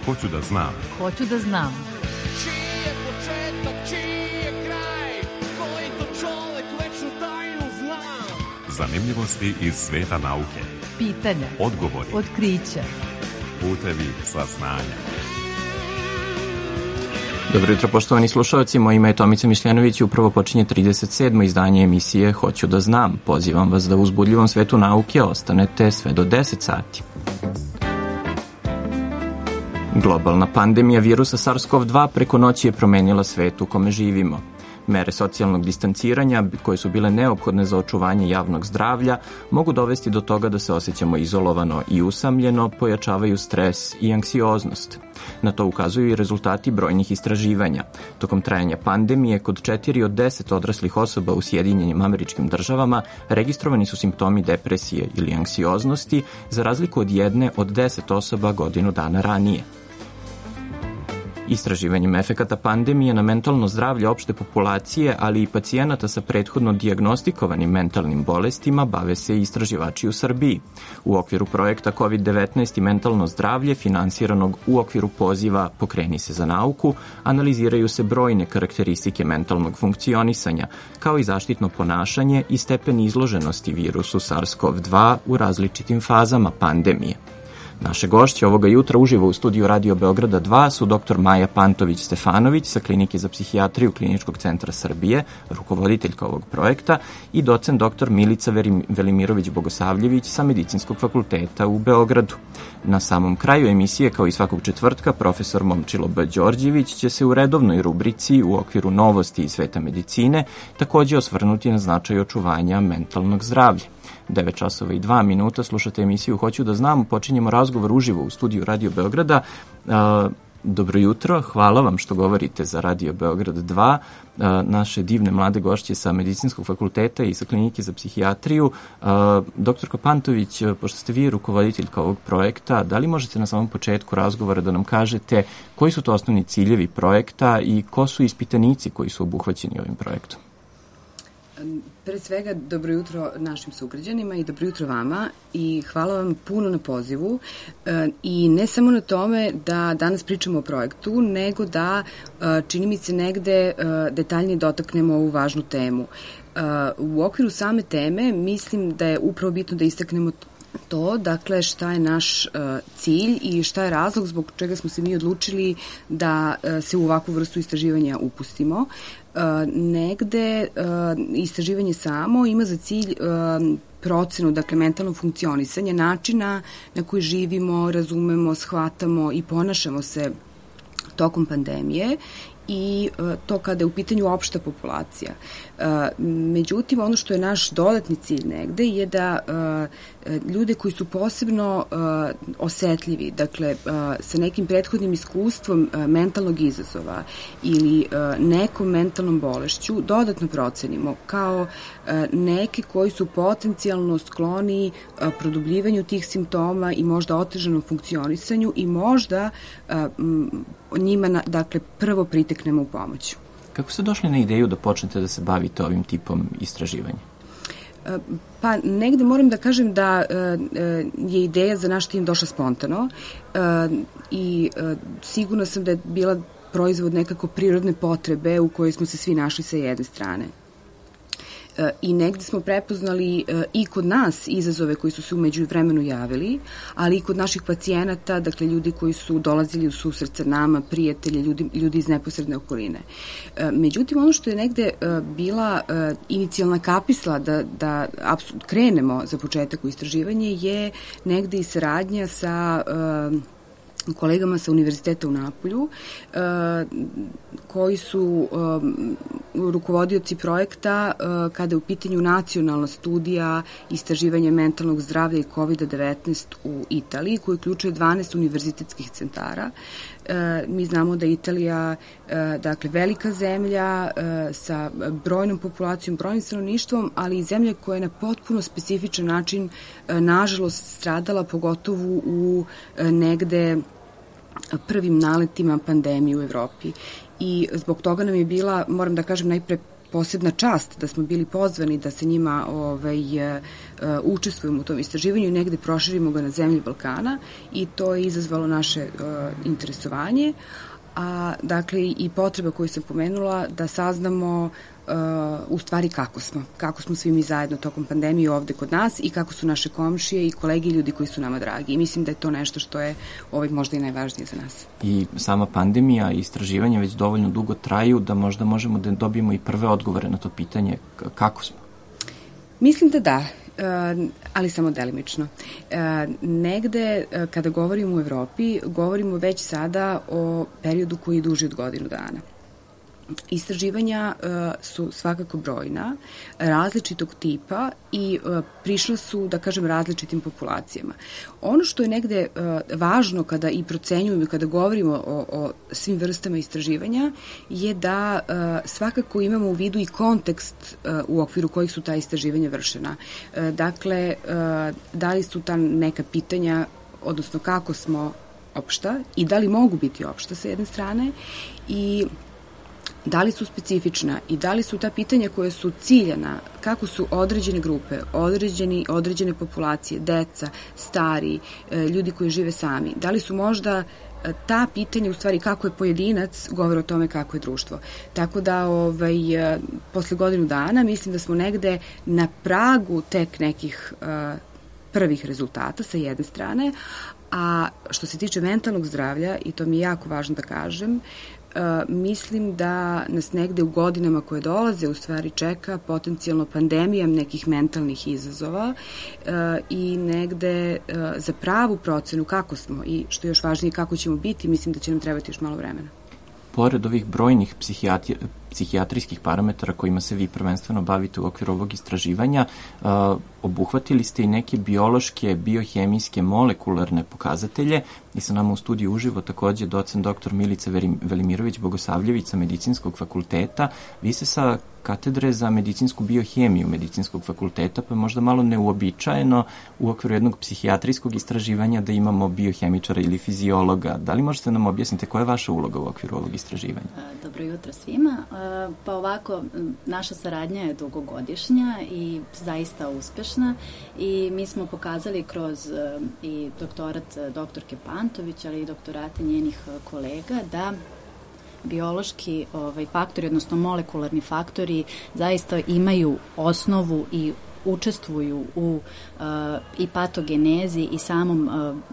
Hoću da znam. Hoću da znam. Čiji je početak, čiji je kraj, koji to čovek večnu tajnu zna. Zanimljivosti iz sveta nauke. Pitanja, odgovori, otkrića, putevi saznanja. Dobro jutro, poštovani slušalci, moje ime je Tomica Mišljanović i upravo počinje 37. izdanje emisije Hoću da znam. Pozivam vas da u uzbudljivom svetu nauke ostanete sve do 10 sati. Globalna pandemija virusa SARS-CoV-2 preko noći je promenila svet u kome živimo. Mere socijalnog distanciranja, koje su bile neophodne za očuvanje javnog zdravlja, mogu dovesti do toga da se osjećamo izolovano i usamljeno, pojačavaju stres i anksioznost. Na to ukazuju i rezultati brojnih istraživanja. Tokom trajanja pandemije, kod 4 od 10 odraslih osoba u Sjedinjenim Američkim Državama registrovani su simptomi depresije ili anksioznosti, za razliku od 1 od 10 osoba godinu dana ranije. Istraživanjem efekata pandemije na mentalno zdravlje opšte populacije, ali i pacijenata sa prethodno dijagnostikovanim mentalnim bolestima, bave se i istraživači u Srbiji. U okviru projekta COVID-19 i mentalno zdravlje, finansiranog u okviru poziva Pokreni se za nauku, analiziraju se brojne karakteristike mentalnog funkcionisanja, kao i zaštitno ponašanje i stepen izloženosti virusu SARS-CoV-2 u različitim fazama pandemije. Naše gošće ovoga jutra uživo u studiju Radio Beograda 2 su dr. Maja Pantović-Stefanović sa Klinike za psihijatriju Kliničkog centra Srbije, rukovoditeljka ovog projekta, i docent dr. Milica Velimirović-Bogosavljević sa Medicinskog fakulteta u Beogradu. Na samom kraju emisije, kao i svakog četvrtka, profesor Momčilo B. Đorđević će se u redovnoj rubrici u okviru novosti iz sveta medicine takođe osvrnuti na značaj očuvanja mentalnog zdravlja. 9 časova i 2 minuta, slušate emisiju Hoću da znam, počinjemo razgovor uživo u studiju Radio Beograda. Dobro jutro, hvala vam što govorite za Radio Beograd 2, naše divne mlade gošće sa Medicinskog fakulteta i sa Klinike za psihijatriju. Doktorka Pantović, pošto ste vi rukovoditeljka ovog projekta, da li možete na samom početku razgovora da nam kažete koji su to osnovni ciljevi projekta i ko su ispitanici koji su obuhvaćeni ovim projektom? Pre svega, dobro jutro našim sugrađanima i dobro jutro vama i hvala vam puno na pozivu i ne samo na tome da danas pričamo o projektu, nego da čini mi se negde detaljnije dotaknemo ovu važnu temu. U okviru same teme mislim da je upravo bitno da istaknemo to, dakle, šta je naš cilj i šta je razlog zbog čega smo se mi odlučili da se u ovakvu vrstu istraživanja upustimo. Negde istraživanje samo ima za cilj procenu, dakle, mentalno funkcionisanje, načina na koji živimo, razumemo, shvatamo i ponašamo se tokom pandemije i to kada je u pitanju opšta populacija. Međutim, ono što je naš dodatni cilj negde je da ljude koji su posebno osetljivi, dakle, sa nekim prethodnim iskustvom mentalnog izazova ili nekom mentalnom bolešću, dodatno procenimo kao neke koji su potencijalno skloni produbljivanju tih simptoma i možda otežanom funkcionisanju i možda njima, dakle, prvo priteknemo u pomoć. Kako ste došli na ideju da počnete da se bavite ovim tipom istraživanja? Pa negde moram da kažem da je ideja za naš tim došla spontano i sigurna sam da je bila proizvod nekako prirodne potrebe u kojoj smo se svi našli sa jedne strane. I negde smo prepoznali i kod nas izazove koji su se umeđu vremenu javili, ali i kod naših pacijenata, dakle ljudi koji su dolazili u susret sa nama, prijatelje, ljudi iz neposredne okoline. Međutim, ono što je negde bila inicijalna kapisla da krenemo za početak u istraživanje je negde i saradnja sa kolegama sa Univerziteta u Napolju, koji su rukovodioci projekta kada je u pitanju nacionalna studija istraživanja mentalnog zdravlja i COVID-19 u Italiji, koji uključuje 12 univerzitetskih centara. Mi znamo da je Italija, dakle, velika zemlja sa brojnom populacijom, brojnim stanovništvom, ali i zemlja koja je na potpuno specifičan način, nažalost, stradala, pogotovo u negde prvim naletima pandemije u Evropi. I zbog toga nam je bila, moram da kažem, najpre posebna čast da smo bili pozvani da se njima učestvujemo u tom istraživanju i negde proširimo ga na zemlje Balkana i to je izazvalo naše interesovanje, a dakle i potreba koju sam pomenula da saznamo u stvari kako smo svi mi zajedno tokom pandemije ovde kod nas i kako su naše komšije i kolege i ljudi koji su nama dragi. I mislim da je to nešto što je možda i najvažnije za nas. I sama pandemija i istraživanje već dovoljno dugo traju da možda možemo da dobijemo i prve odgovore na to pitanje kako smo? Mislim da, ali samo delimično. Negde, kada govorimo u Evropi, govorimo već sada o periodu koji je duži od godinu dana. Istraživanja su svakako brojna, različitog tipa i prišla su, da kažem, različitim populacijama. Ono što je negde važno kada i procenjujemo i kada govorimo o svim vrstama istraživanja je da svakako imamo u vidu i kontekst u okviru kojih su ta istraživanja vršena. Dakle, da li su ta neka pitanja, odnosno kako smo opšta i da li mogu biti opšta sa jedne strane i da li su specifična i da li su ta pitanja koje su ciljana, kako su određene grupe, određene populacije, deca, stari, ljudi koji žive sami, da li su možda ta pitanja, u stvari kako je pojedinac, govore o tome kako je društvo. Tako da posle godinu dana mislim da smo negde na pragu tek nekih prvih rezultata sa jedne strane, a što se tiče mentalnog zdravlja, i to mi je jako važno da kažem, mislim da nas negde u godinama koje dolaze u stvari čeka potencijalno pandemija nekih mentalnih izazova i negde za pravu procenu kako smo i što je još važnije kako ćemo biti, mislim da će nam trebati još malo vremena. Pored ovih brojnih psihijatrijskih parametara kojima se vi prvenstveno bavite u okviru ovog istraživanja, obuhvatili ste i neke biološke, biohemijske, molekularne pokazatelje i sa nama u studiju uživo takođe docent dr. Milica Velimirović-Bogosavljević sa Medicinskog fakulteta. Vi se sa katedre za medicinsku biohemiju Medicinskog fakulteta, pa je možda malo neuobičajeno u okviru jednog psihijatrijskog istraživanja da imamo biohemičara ili fiziologa. Da li možete nam objasniti koja je vaša uloga u okviru ovog istraživanja? Dobro jutro svima. Pa ovako, naša saradnja je dugogodišnja i zaista uspešna i mi smo pokazali kroz i doktorat doktorke Pantović, ali i doktorate njenih kolega da biološki faktori, odnosno molekularni faktori zaista imaju osnovu i učestvuju u i patogenezi i samom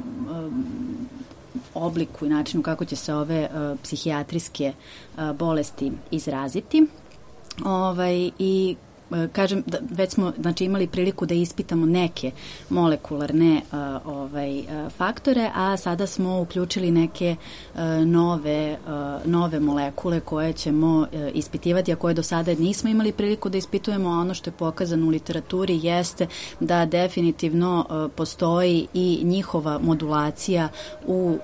obliku i načinu kako će se ove psihijatrijske bolesti izraziti. I kažem da već smo imali priliku da ispitamo neke molekularne faktore, a sada smo uključili neke nove molekule koje ćemo ispitivati, a koje do sada nismo imali priliku da ispitujemo, a ono što je pokazano u literaturi jeste da definitivno postoji i njihova modulacija u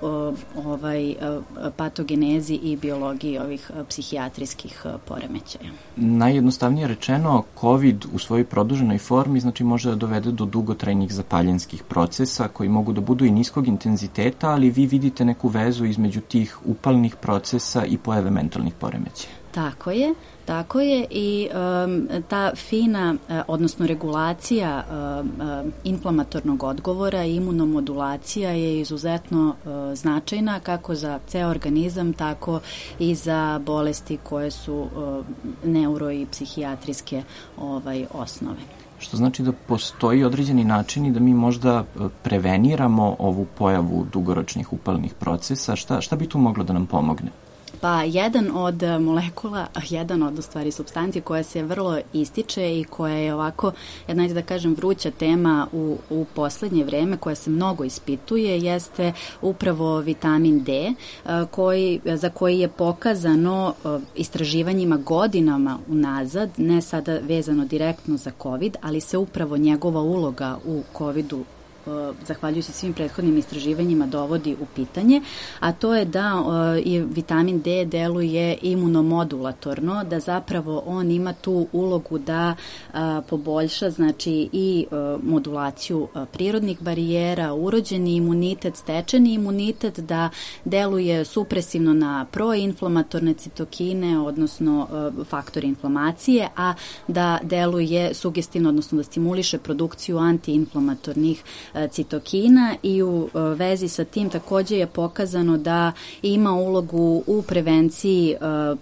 patogenezi i biologiji ovih psihijatrijskih poremećaja. Najjednostavnije rečeno, COVID u svojoj produženoj formi može da dovede do dugotrajnih zapaljenskih procesa koji mogu da budu i niskog intenziteta, ali vi vidite neku vezu između tih upalnih procesa i pojave mentalnih poremećaja. Tako je i ta fina, odnosno regulacija inflamatornog odgovora i imunomodulacija je izuzetno značajna kako za ceo organizam, tako i za bolesti koje su neuro- i psihijatrijske osnove. Što znači da postoji određeni načini da mi možda preveniramo ovu pojavu dugoročnih upalnih procesa. Šta bi tu moglo da nam pomogne? Pa jedan od molekula, jedan od u stvari supstancije koja se vrlo ističe i koja je ovako, da kažem, vruća tema u poslednje vreme, koja se mnogo ispituje, jeste upravo vitamin D, za koji je pokazano istraživanjima godinama unazad, ne sada vezano direktno za COVID, ali se upravo njegova uloga u COVID-u zahvaljujući svim prethodnim istraživanjima, dovodi u pitanje, a to je da vitamin D deluje imunomodulatorno, da zapravo on ima tu ulogu da poboljša, znači, i modulaciju prirodnih barijera, urođeni imunitet, stečeni imunitet, da deluje supresivno na proinflamatorne citokine, odnosno faktori inflamacije, a da deluje sugestivno, odnosno da stimuliše produkciju antiinflamatornih citokina, i u vezi sa tim takođe je pokazano da ima ulogu u prevenciji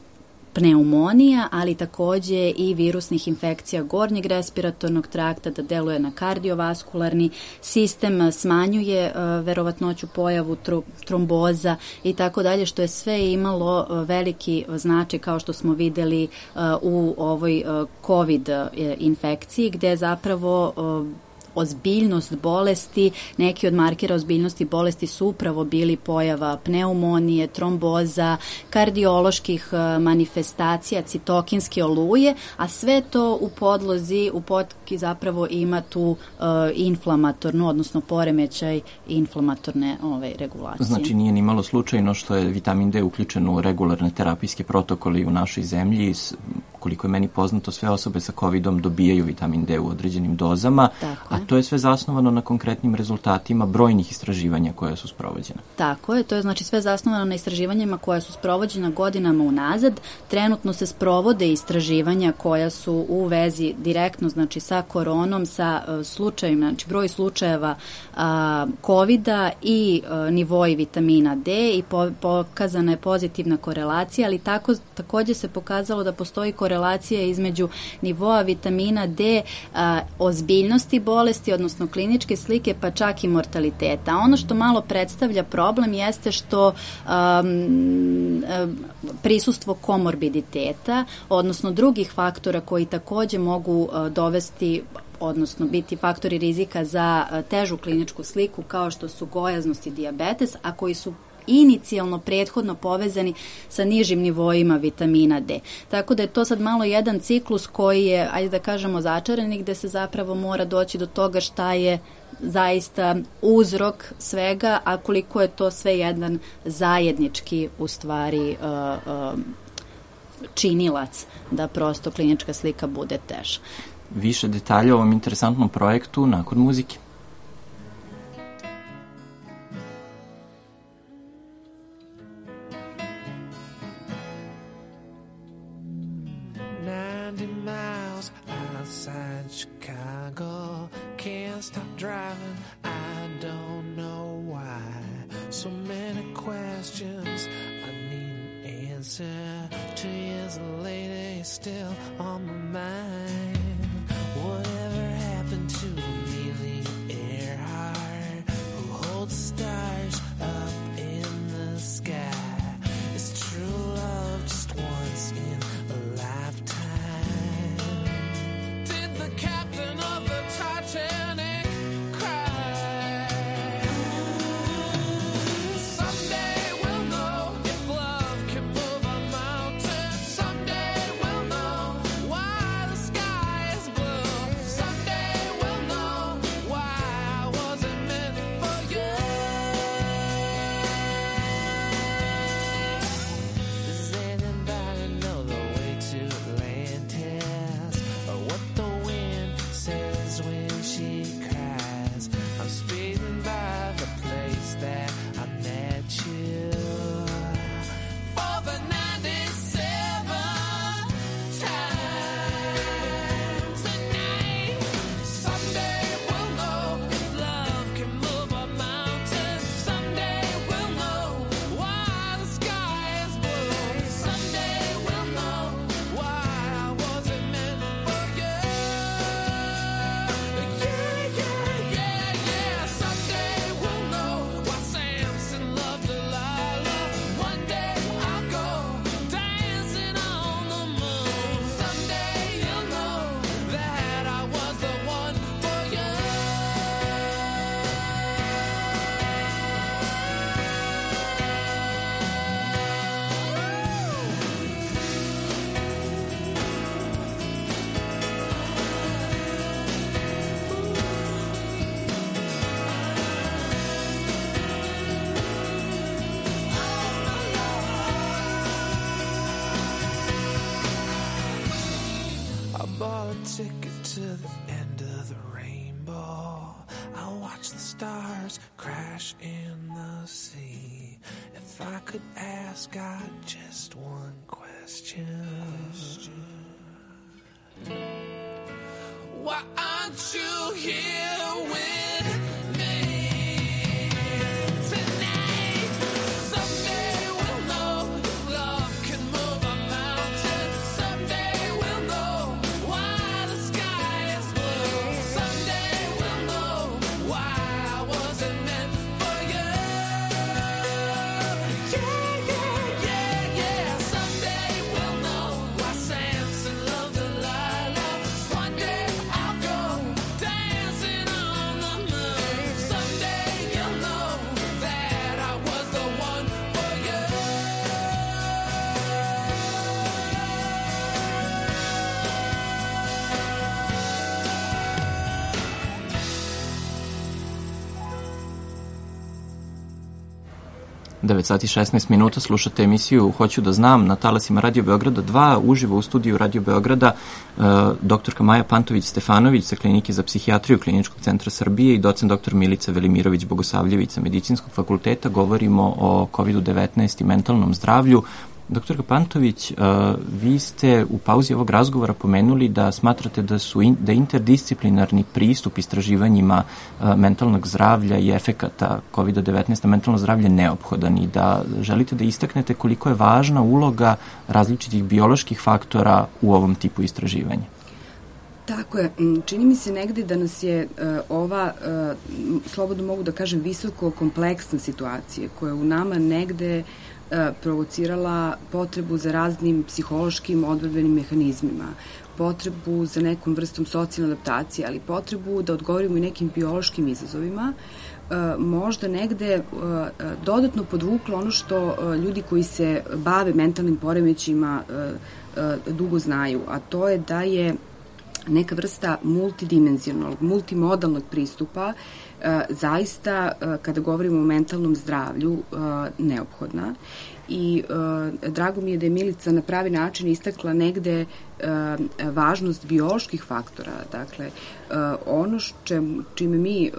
pneumonija, ali takođe i virusnih infekcija gornjeg respiratornog trakta, da deluje na kardiovaskularni sistem, smanjuje verovatnoću pojavu tromboza i tako dalje, što je sve imalo veliki značaj, kao što smo videli u ovoj COVID infekciji, gde zapravo ozbiljnost bolesti, neki od markera ozbiljnosti bolesti su upravo bili pojava pneumonije, tromboza, kardioloških manifestacija, citokinske oluje, a sve to u podlozi, u potki zapravo ima tu inflamatornu, odnosno poremećaj inflamatorne regulacije. Znači nije ni malo slučajno što je vitamin D uključen u regularne terapijske protokole u našoj zemlji. Koliko je meni poznato, sve osobe sa COVID-om dobijaju vitamin D u određenim dozama, a to je sve zasnovano na konkretnim rezultatima brojnih istraživanja koja su sprovođena. Tako je, to je znači sve zasnovano na istraživanjima koja su sprovođena godinama unazad. Trenutno se sprovode istraživanja koja su u vezi direktno, znači, sa koronom, sa slučajima, znači broj slučajeva COVID-a i nivoi vitamina D, i pokazana je pozitivna korelacija, ali takođe se pokazalo da postoji korelacija između nivoa vitamina D, ozbiljnosti bolesti, odnosno kliničke slike, pa čak i mortaliteta. Ono što malo predstavlja problem jeste što prisustvo komorbiditeta, odnosno drugih faktora koji takođe mogu dovesti, odnosno biti faktori rizika za težu kliničku sliku, kao što su gojaznost i dijabetes, a koji su inicijalno prethodno povezani sa nižim nivoima vitamina D. Tako da je to sad malo jedan ciklus koji je, ajde da kažemo, začarani, gde se zapravo mora doći do toga šta je zaista uzrok svega, a koliko je to sve jedan zajednički, u stvari, činilac da prosto klinička slika bude teža. Više detalja o ovom interesantnom projektu nakon muzike. Stop driving, I don't know why. So many questions, I need an answer. 2 years later, it's still on my mind. Whatever happened to Amelia Earhart, who holds stars up in the sky? Is true love just once in a lifetime? Did the captain of the Titanic the sky ticket to the end of the rainbow. I'll watch the stars crash in the sea. If I could ask God just one question, why aren't you here with me? Sati 16 minuta, slušate emisiju Hoću da znam na talasima Radio Beograda 2, uživo u studiju Radio Beograda doktorka Maja Pantović-Stefanović sa Klinike za psihijatriju Kliničkog centra Srbije i docent dr. Milica Velimirović-Bogosavljević sa Medicinskog fakulteta. Govorimo o COVID-19 i mentalnom zdravlju. Doktorka Pantović, vi ste u pauzi ovog razgovora pomenuli da smatrate da interdisciplinarni pristup istraživanjima mentalnog zdravlja i efekata COVID-19 na mentalno zdravlje neophodan i da želite da istaknete koliko je važna uloga različitih bioloških faktora u ovom tipu istraživanja. Tako je. Čini mi se negde da nas je ova, slobodno mogu da kažem, visoko kompleksna situacija koja u nama negde provocirala potrebu za raznim psihološkim odbrambenim mehanizmima, potrebu za nekom vrstom socijalne adaptacije, ali potrebu da odgovorimo i nekim biološkim izazovima, možda negde dodatno podvuklo ono što ljudi koji se bave mentalnim poremećima dugo znaju, a to je da je neka vrsta multidimenzionalnog, multimodalnog pristupa zaista, kada govorimo o mentalnom zdravlju, neophodna. I drago mi je da je Milica na pravi način istakla negde važnost bioloških faktora. Dakle, ono čime mi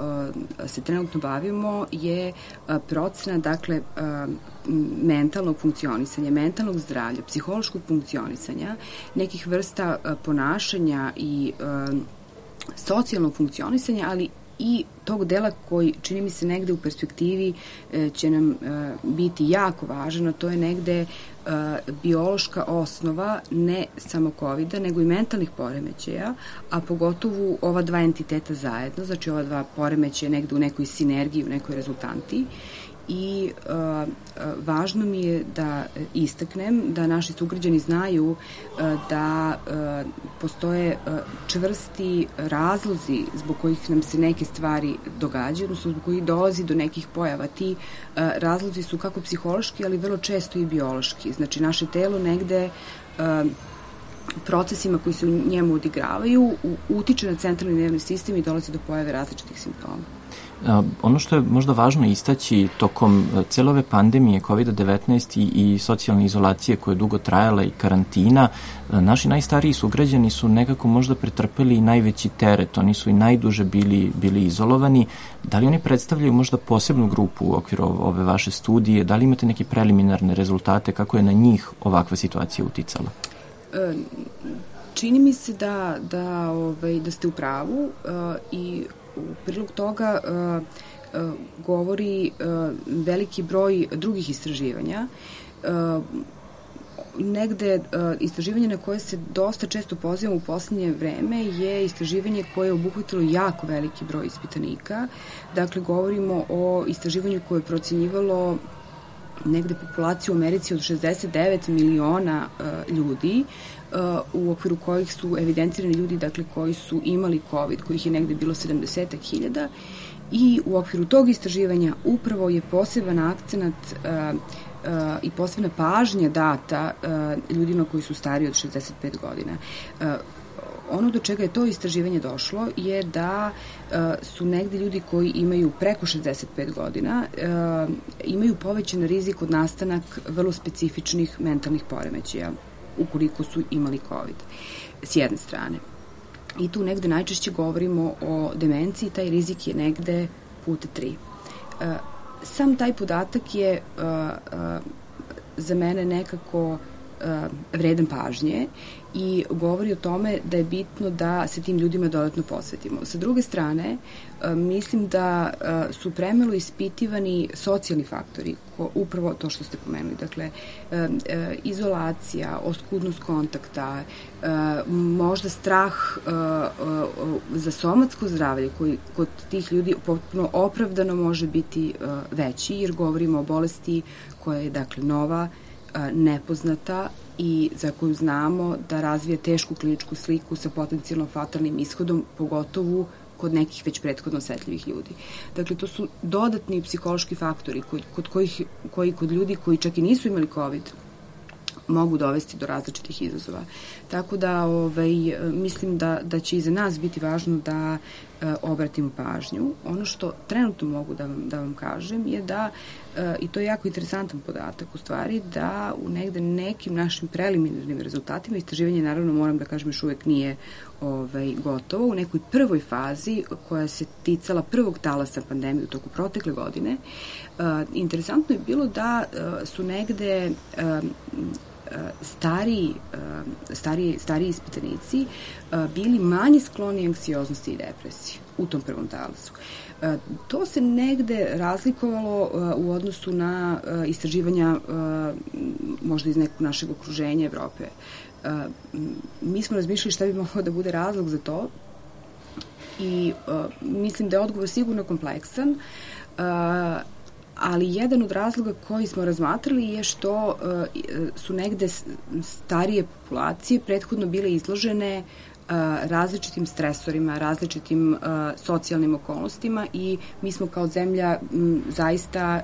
se trenutno bavimo je procena, dakle, mentalnog funkcionisanja, mentalnog zdravlja, psihološkog funkcionisanja, nekih vrsta ponašanja i socijalnog funkcionisanja, ali i tog dela koji, čini mi se, negde u perspektivi će nam biti jako važan, a to je negde biološka osnova ne samo COVID-a, nego i mentalnih poremećaja, a pogotovo ova dva entiteta zajedno, znači ova dva poremećaja negde u nekoj sinergiji, u nekoj rezultanti. I važno mi je da istaknem da naši sugrađani znaju da postoje čvrsti razlozi zbog kojih nam se neke stvari događaju, odnosno zbog kojih dolazi do nekih pojava. Ti razlozi su kako psihološki, ali vrlo često i biološki. Znači, naše telo negde procesima koji se u njemu odigravaju utiče na centralni nervni sistem i dolazi do pojave različitih simptoma. Ono što je možda važno istaći tokom cele ove pandemije COVID-19 i socijalne izolacije koja je dugo trajala i karantina, naši najstariji sugrađani su nekako možda pretrpeli i najveći teret, oni su i najduže bili izolovani. Da li oni predstavljaju možda posebnu grupu u okviru ove vaše studije? Da li imate neke preliminarne rezultate kako je na njih ovakva situacija uticala? Čini mi se da ste u pravu i u prilog toga govori veliki broj drugih istraživanja. Negde istraživanje na koje se dosta često pozivamo u poslednje vreme je istraživanje koje je obuhvatilo jako veliki broj ispitanika. Dakle, govorimo o istraživanju koje je procenjivalo negde populaciju u Americi od 69 miliona ljudi, u okviru kojih su evidentirani ljudi, dakle, koji su imali COVID, kojih je negde bilo 70.000, i u okviru tog istraživanja upravo je poseban akcenat i posebna pažnja data ljudima koji su stariji od 65 godina. Ono do čega je to istraživanje došlo je da su negde ljudi koji imaju preko 65 godina imaju povećan rizik od nastanak vrlo specifičnih mentalnih poremećaja. ukoliko su imali COVID, s jedne strane. I tu negde najčešće govorimo o demenciji, taj rizik je negde puta 3. Sam taj podatak je za mene nekako vredan pažnje i govori o tome da je bitno da se tim ljudima dodatno posvetimo. Sa druge strane, mislim da su premalo ispitivani socijalni faktori, upravo to što ste pomenuli. Dakle, izolacija, oskudnost kontakta, možda strah za somatsko zdravlje koji kod tih ljudi potpuno opravdano može biti veći, jer govorimo o bolesti koja je, dakle, nova, nepoznata i za koju znamo da razvija tešku kliničku sliku sa potencijalno fatalnim ishodom, pogotovo kod nekih već prethodno osetljivih ljudi. Dakle, to su dodatni psihološki faktori koji kod ljudi koji čak i nisu imali COVID mogu dovesti do različitih izazova. Tako da mislim da će i za nas biti važno da obratimo pažnju. Ono što trenutno mogu da vam kažem je da, i to je jako interesantan podatak u stvari, da u negde nekim našim preliminarnim rezultatima, istraživanje naravno moram da kažem još uvek nije gotovo, u nekoj prvoj fazi koja se ticala prvog talasa pandemije u toku protekle godine, interesantno je bilo da su negde stariji ispitanici bili manje skloni anksioznosti i depresiji u tom prvom talasu. To se negde razlikovalo u odnosu na istraživanja možda iz nekog našeg okruženja Evrope. Mi smo razmišljali šta bi moglo da bude razlog za to i mislim da je odgovor sigurno kompleksan, ali jedan od razloga koji smo razmatrali je što su negde starije populacije prethodno bile izložene različitim stresorima, različitim socijalnim okolnostima i mi smo kao zemlja zaista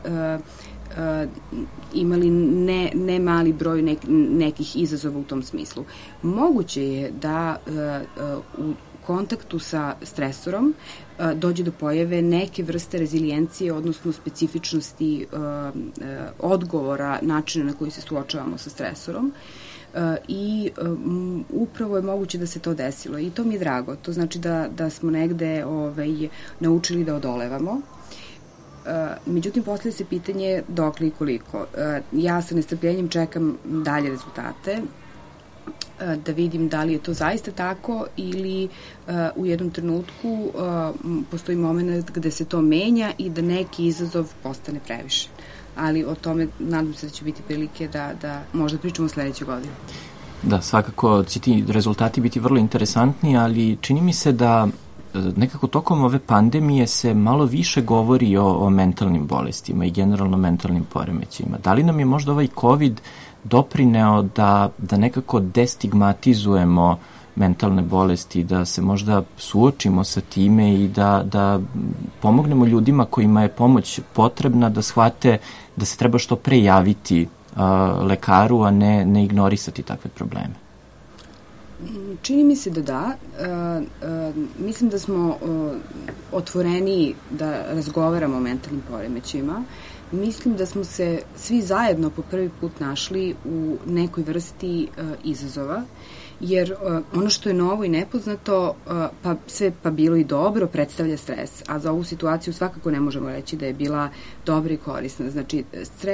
imali ne mali broj nekih izazova u tom smislu. Moguće je da u kontaktu sa stresorom dođe do pojave neke vrste rezilijencije, odnosno specifičnosti odgovora, načina na koji se suočavamo sa stresorom. I upravo je moguće da se to desilo i to mi je drago. To znači da smo negde naučili da odolevamo. Međutim, postavlja se pitanje dokle i koliko. Ja sa nestrpljenjem čekam dalje rezultate, da vidim da li je to zaista tako ili u jednom trenutku postoji moment gde se to menja i da neki izazov postane previše. Ali o tome nadam se da će biti prilike da možda pričamo sledeću godinu. Da, svakako će ti rezultati biti vrlo interesantni, ali čini mi se da nekako tokom ove pandemije se malo više govori o mentalnim bolestima i generalno mentalnim poremećajima. Da li nam je možda ovaj COVID doprineo da nekako destigmatizujemo mentalne bolesti, da se možda suočimo sa time i da pomognemo ljudima kojima je pomoć potrebna da shvate da se treba što pre javiti lekaru, a ne ignorisati takve probleme? Čini mi se da. Mislim da smo otvoreni da razgovaramo o mentalnim poremećajima. Mislim da smo se svi zajedno po prvi put našli u nekoj vrsti izazova, jer ono što je novo i nepoznato, pa bilo i dobro, predstavlja stres, a za ovu situaciju svakako ne možemo reći da je bila dobra i korisna. Znači,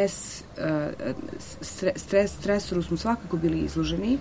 stresoru smo svakako bili izloženi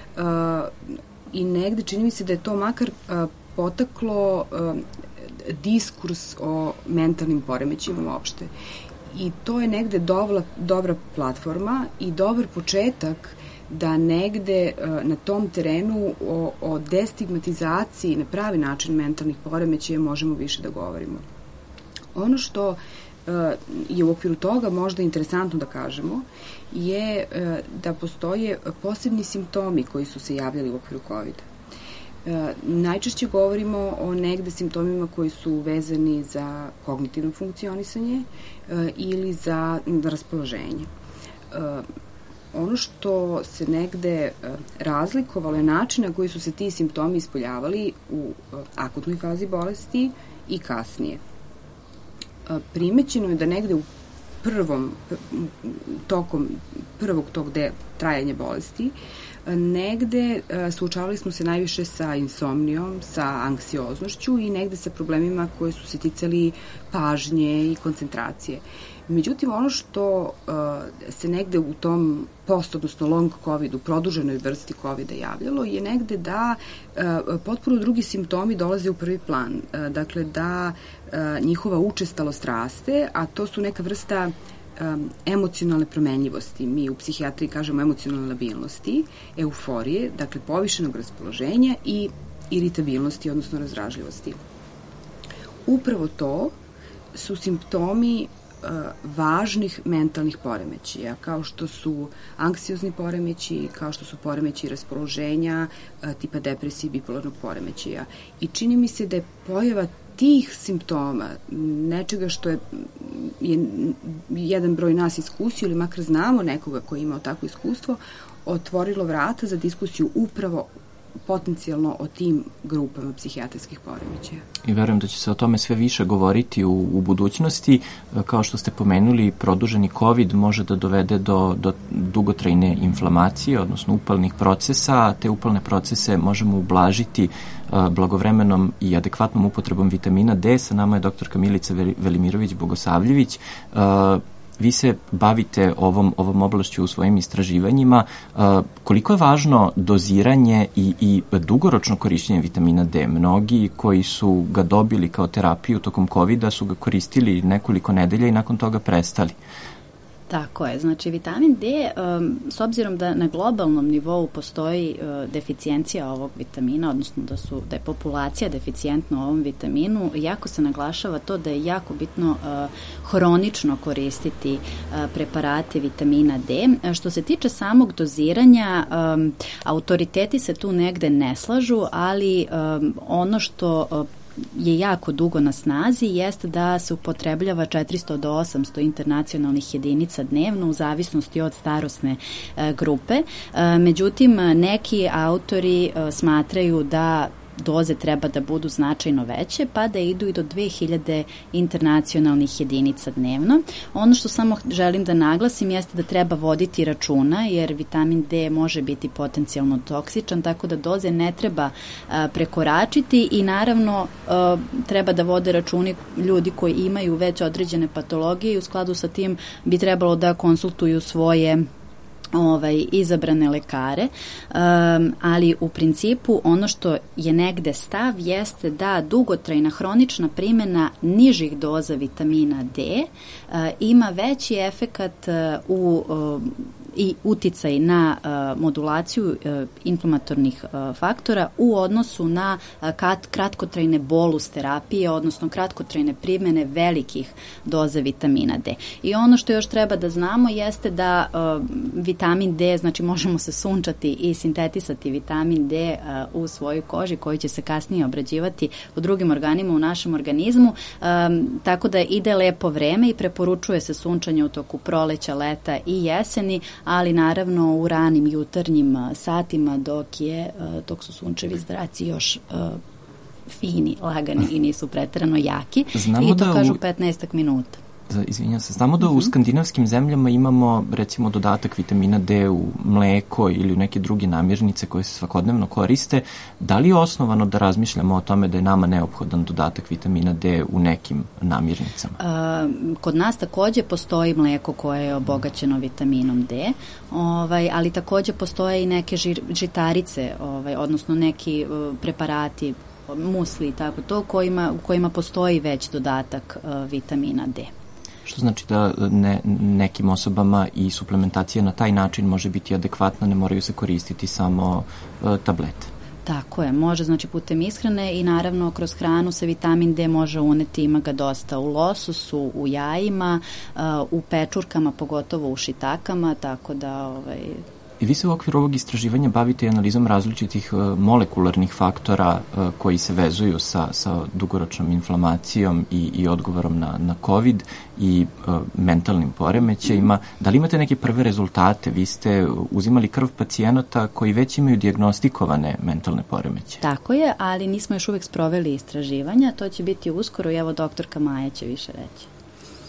i negde čini mi se da je to makar potaklo diskurs o mentalnim poremećima uopšte. I to je negde dobra platforma i dobar početak da negde na tom terenu o destigmatizaciji na pravi način mentalnih poremećaja možemo više da govorimo. Ono što je u okviru toga možda interesantno da kažemo je da postoje posebni simptomi koji su se javljali u okviru COVID-a. Najčešće govorimo o negde simptomima koji su vezani za kognitivno funkcionisanje ili za raspoloženje. Ono što se negde razlikovalo je način na koji su se ti simptomi ispoljavali u akutnoj fazi bolesti i kasnije. Primećeno je da negde tokom prvog tog trajanja bolesti, negde suočavali smo se najviše sa insomnijom, sa anksioznošću i negde sa problemima koji su se ticali pažnje i koncentracije. Međutim, ono što se negde u tom odnosno long COVID-u, produženoj vrsti COVID-a javljalo, je negde da potpuno drugi simptomi dolaze u prvi plan. Dakle, da njihova učestalost raste, a to su neka vrsta emocionalne promenljivosti. Mi u psihijatriji kažemo emocionalne labilnosti, euforije, dakle povišenog raspoloženja i iritabilnosti, odnosno razdražljivosti. Upravo to su simptomi važnih mentalnih poremećaja, kao što su anksiozni poremeći, kao što su poremeći raspoloženja, tipa depresije i bipolarnog poremećaja. I čini mi se da je pojava tih simptoma, nečega što je jedan broj nas iskusio ili makar znamo nekoga koji je imao takvo iskustvo, otvorilo vrata za diskusiju upravo potencijalno o tim grupama psihijatrijskih poremećaja. I verujem da će se o tome sve više govoriti u budućnosti. Kao što ste pomenuli, produženi COVID može da dovede do dugotrajne inflamacije, odnosno upalnih procesa, a te upalne procese možemo ublažiti blagovremenom i adekvatnom upotrebom vitamina D. Sa nama je doktorka Milica Velimirović-Bogosavljević. Vi se bavite ovom oblašću u svojim istraživanjima. Koliko je važno doziranje i dugoročno korišćenje vitamina D? Mnogi koji su ga dobili kao terapiju tokom COVID-a su ga koristili nekoliko nedelja i nakon toga prestali. Tako je. Znači, vitamin D, s obzirom da na globalnom nivou postoji deficijencija ovog vitamina, odnosno da je populacija deficijentna u ovom vitaminu, jako se naglašava to da je jako bitno hronično koristiti preparate vitamina D. Što se tiče samog doziranja, autoriteti se tu negde ne slažu, ali ono što je jako dugo na snazi jeste da se upotrebljava 400 do 800 internacionalnih jedinica dnevno u zavisnosti od starosne grupe. Međutim, neki autori smatraju da doze treba da budu značajno veće, pa da idu i do 2000 internacionalnih jedinica dnevno. Ono što samo želim da naglasim jeste da treba voditi računa, jer vitamin D može biti potencijalno toksičan, tako da doze ne treba prekoračiti i naravno treba da vode računi ljudi koji imaju već određene patologije i u skladu sa tim bi trebalo da konsultuju svoje izabrane lekare, ali u principu ono što je negde stav jeste da dugotrajna hronična primjena nižih doza vitamina D ima veći efekat i uticaj na modulaciju inflamatornih faktora u odnosu na kratkotrajne bolus terapije, odnosno kratkotrajne primjene velikih doza vitamina D. I ono što još treba da znamo jeste da vitamin D, znači možemo se sunčati i sintetisati vitamin D u svojoj koži koji će se kasnije obrađivati u drugim organima u našem organizmu, tako da ide lepo vreme i preporučuje se sunčanje u toku proleća, leta i jeseni, ali naravno u ranim jutarnjim satima dok su sunčevi zraci još fini, lagani i nisu preterano jaki. I to kažu 15 minuta. Izvinjam se, znamo da u skandinavskim zemljama imamo recimo dodatak vitamina D u mleko ili u neke druge namirnice koje se svakodnevno koriste. Da li je osnovano da razmišljamo o tome da je nama neophodan dodatak vitamina D u nekim namirnicama? Kod nas takođe postoji mleko koje je obogaćeno vitaminom D, ali takođe postoje i neke žitarice, odnosno neki preparati, musli i tako to, u kojima postoji već dodatak vitamina D. Što znači da nekim osobama i suplementacija na taj način može biti adekvatna, ne moraju se koristiti samo tablete. Tako je, može znači putem ishrane i naravno kroz hranu se vitamin D može uneti, ima ga dosta u lososu, u jajima, u pečurkama, pogotovo u šitakama, tako da I vi se u okviru ovog istraživanja bavite analizom različitih molekularnih faktora koji se vezuju sa dugoročnom inflamacijom i odgovorom na COVID i mentalnim poremećajima. Da li imate neke prve rezultate? Vi ste uzimali krv pacijenata koji već imaju dijagnostikovane mentalne poremećaje. Tako je, ali nismo još uvek sproveli istraživanja. To će biti uskoro i evo doktorka Maja će više reći.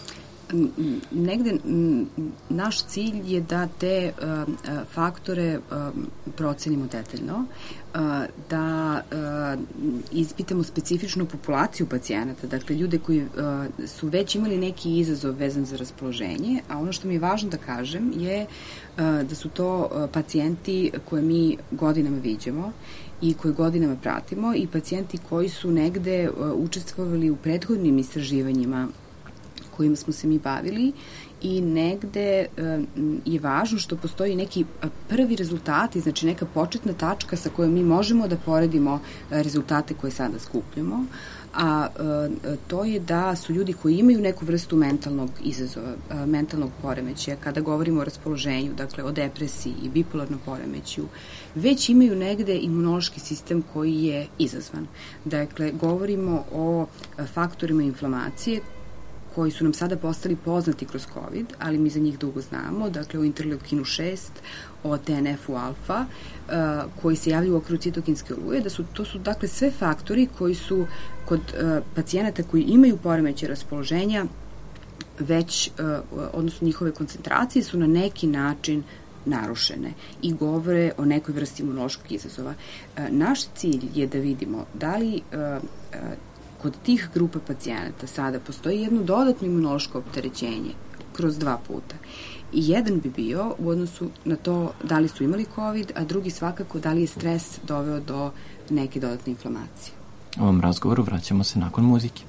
negde naš cilj je da te faktore procenimo detaljno, da ispitamo specifičnu populaciju pacijenata, dakle ljude koji su već imali neki izazov vezan za raspoloženje, a ono što mi je važno da kažem je da su to pacijenti koje mi godinama viđamo i koje godinama pratimo i pacijenti koji su negde učestvovali u prethodnim istraživanjima kojima smo se mi bavili i negde je važno što postoji neki prvi rezultati, znači neka početna tačka sa kojom mi možemo da poredimo rezultate koje sada skupljamo, a to je da su ljudi koji imaju neku vrstu mentalnog izazova, mentalnog poremećaja, kada govorimo o raspoloženju, dakle o depresiji i bipolarnom poremeću, već imaju negde imunološki sistem koji je izazvan. Dakle, govorimo o faktorima inflamacije koji su nam sada postali poznati kroz COVID, ali mi za njih dugo znamo, dakle o interleukinu 6, o TNF-u alfa, koji se javljaju u okviru citokinske oluje, to su dakle sve faktori koji su kod pacijenata koji imaju poremećaj raspoloženja već, odnosno njihove koncentracije su na neki način narušene i govore o nekoj vrsti imunološkog izazova. Naš cilj je da vidimo da li kod tih grupa pacijenata sada postoji jedno dodatno imunološko opterećenje kroz 2 puta. I jedan bi bio u odnosu na to da li su imali COVID, a drugi svakako da li je stres doveo do neke dodatne inflamacije. Ovom razgovoru vraćamo se nakon muzike.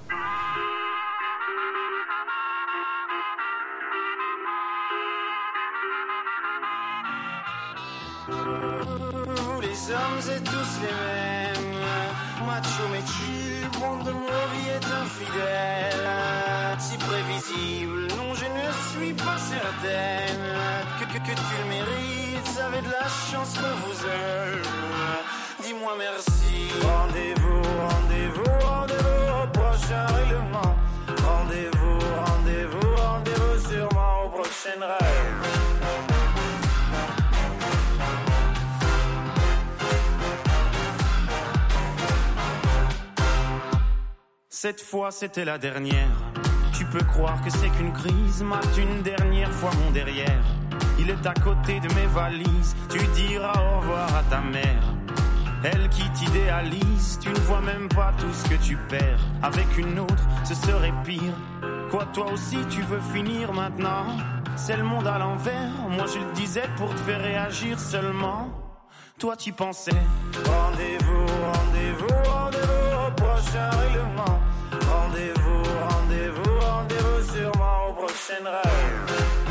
Macho mais tu, monde de ma vie est infidèle, si prévisible, non je ne suis pas certaine que tu le mérites, avec de la chance que vous aime, dis-moi merci. Rendez-vous, rendez-vous, rendez-vous au prochain règlement, rendez-vous, rendez-vous, rendez-vous sûrement au prochain rêve. Cette fois c'était la dernière. Tu peux croire que c'est qu'une crise, mate une dernière fois mon derrière. Il est à côté de mes valises, tu diras au revoir à ta mère. Elle qui t'idéalise, tu ne vois même pas tout ce que tu perds. Avec une autre, ce serait pire. Quoi, toi aussi tu veux finir maintenant? C'est le monde à l'envers, moi je le disais pour te faire réagir seulement. Toi tu pensais. Rendez-vous, rendez-vous, rendez-vous au prochain règlement. Rendez-vous, rendez-vous, rendez-vous sûrement au prochain rêve.